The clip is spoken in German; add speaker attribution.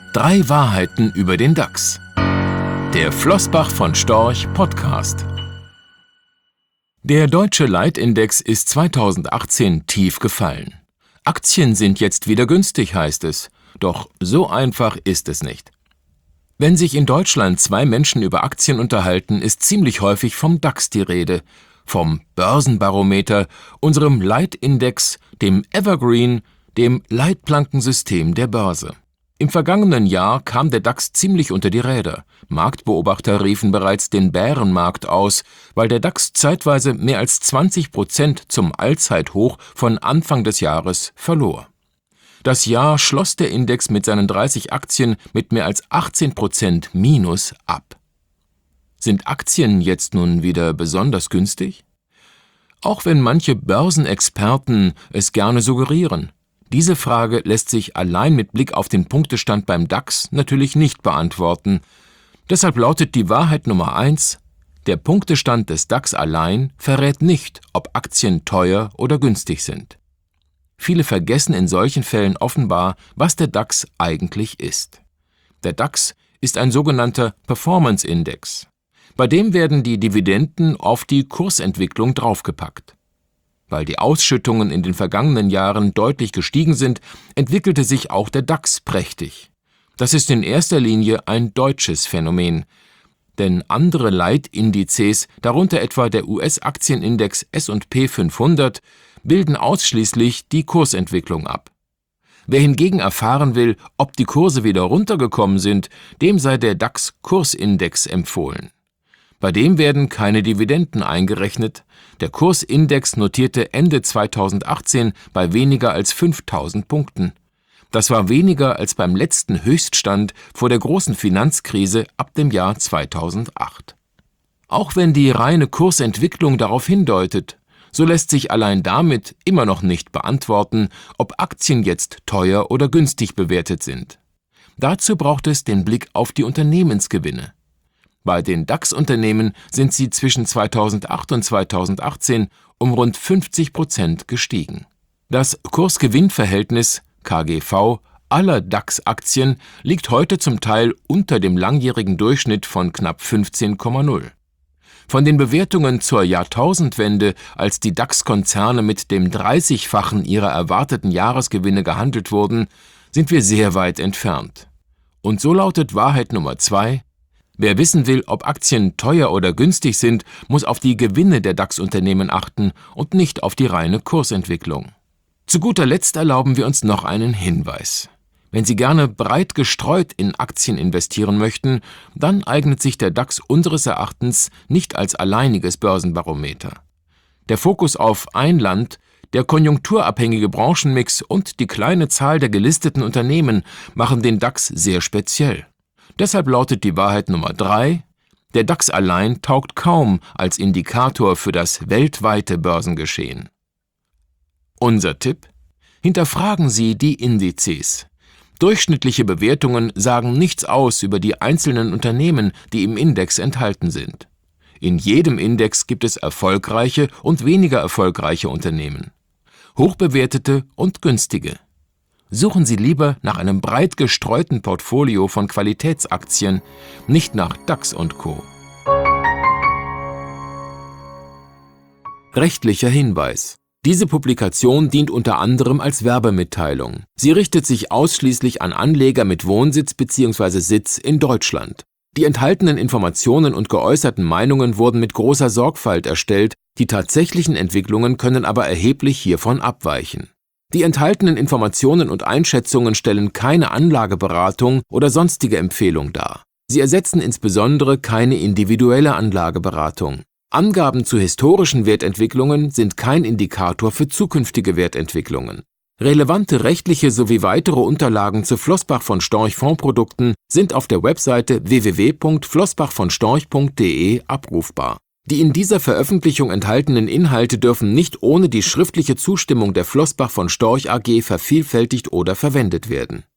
Speaker 1: 3 Wahrheiten über den DAX. Der Flossbach von Storch Podcast. Der deutsche Leitindex ist 2018 tief gefallen. Aktien sind jetzt wieder günstig, heißt es. Doch so einfach ist es nicht. Wenn sich in Deutschland 2 Menschen über Aktien unterhalten, ist ziemlich häufig vom DAX die Rede. Vom Börsenbarometer, unserem Leitindex, dem Evergreen, dem Leitplankensystem der Börse. Im vergangenen Jahr kam der DAX ziemlich unter die Räder. Marktbeobachter riefen bereits den Bärenmarkt aus, weil der DAX zeitweise mehr als 20% zum Allzeithoch von Anfang des Jahres verlor. Das Jahr schloss der Index mit seinen 30 Aktien mit mehr als 18% Minus ab. Sind Aktien jetzt nun wieder besonders günstig? Auch wenn manche Börsenexperten es gerne suggerieren. Diese Frage lässt sich allein mit Blick auf den Punktestand beim DAX natürlich nicht beantworten. Deshalb lautet die Wahrheit Nummer 1: Der Punktestand des DAX allein verrät nicht, ob Aktien teuer oder günstig sind. Viele vergessen in solchen Fällen offenbar, was der DAX eigentlich ist. Der DAX ist ein sogenannter Performance-Index. Bei dem werden die Dividenden auf die Kursentwicklung draufgepackt. Weil die Ausschüttungen in den vergangenen Jahren deutlich gestiegen sind, entwickelte sich auch der DAX prächtig. Das ist in erster Linie ein deutsches Phänomen. Denn andere Leitindizes, darunter etwa der US-Aktienindex S&P 500, bilden ausschließlich die Kursentwicklung ab. Wer hingegen erfahren will, ob die Kurse wieder runtergekommen sind, dem sei der DAX-Kursindex empfohlen. Bei dem werden keine Dividenden eingerechnet. Der Kursindex notierte Ende 2018 bei weniger als 5.000 Punkten. Das war weniger als beim letzten Höchststand vor der großen Finanzkrise ab dem Jahr 2008. Auch wenn die reine Kursentwicklung darauf hindeutet, so lässt sich allein damit immer noch nicht beantworten, ob Aktien jetzt teuer oder günstig bewertet sind. Dazu braucht es den Blick auf die Unternehmensgewinne. Bei den DAX-Unternehmen sind sie zwischen 2008 und 2018 um rund 50% gestiegen. Das Kurs-Gewinn-Verhältnis (KGV) aller DAX-Aktien liegt heute zum Teil unter dem langjährigen Durchschnitt von knapp 15,0. Von den Bewertungen zur Jahrtausendwende, als die DAX-Konzerne mit dem 30-fachen ihrer erwarteten Jahresgewinne gehandelt wurden, sind wir sehr weit entfernt. Und so lautet Wahrheit Nummer 2: Wer wissen will, ob Aktien teuer oder günstig sind, muss auf die Gewinne der DAX-Unternehmen achten und nicht auf die reine Kursentwicklung. Zu guter Letzt erlauben wir uns noch einen Hinweis. Wenn Sie gerne breit gestreut in Aktien investieren möchten, dann eignet sich der DAX unseres Erachtens nicht als alleiniges Börsenbarometer. Der Fokus auf ein Land, der konjunkturabhängige Branchenmix und die kleine Zahl der gelisteten Unternehmen machen den DAX sehr speziell. Deshalb lautet die Wahrheit Nummer 3: Der DAX allein taugt kaum als Indikator für das weltweite Börsengeschehen. Unser Tipp: Hinterfragen Sie die Indizes. Durchschnittliche Bewertungen sagen nichts aus über die einzelnen Unternehmen, die im Index enthalten sind. In jedem Index gibt es erfolgreiche und weniger erfolgreiche Unternehmen, hochbewertete und günstige. Suchen Sie lieber nach einem breit gestreuten Portfolio von Qualitätsaktien, nicht nach DAX und Co. Rechtlicher Hinweis: Diese Publikation dient unter anderem als Werbemitteilung. Sie richtet sich ausschließlich an Anleger mit Wohnsitz bzw. Sitz in Deutschland. Die enthaltenen Informationen und geäußerten Meinungen wurden mit großer Sorgfalt erstellt, die tatsächlichen Entwicklungen können aber erheblich hiervon abweichen. Die enthaltenen Informationen und Einschätzungen stellen keine Anlageberatung oder sonstige Empfehlung dar. Sie ersetzen insbesondere keine individuelle Anlageberatung. Angaben zu historischen Wertentwicklungen sind kein Indikator für zukünftige Wertentwicklungen. Relevante rechtliche sowie weitere Unterlagen zu Flossbach von Storch Fondsprodukten sind auf der Webseite www.flossbachvonstorch.de abrufbar. Die in dieser Veröffentlichung enthaltenen Inhalte dürfen nicht ohne die schriftliche Zustimmung der Flossbach von Storch AG vervielfältigt oder verwendet werden.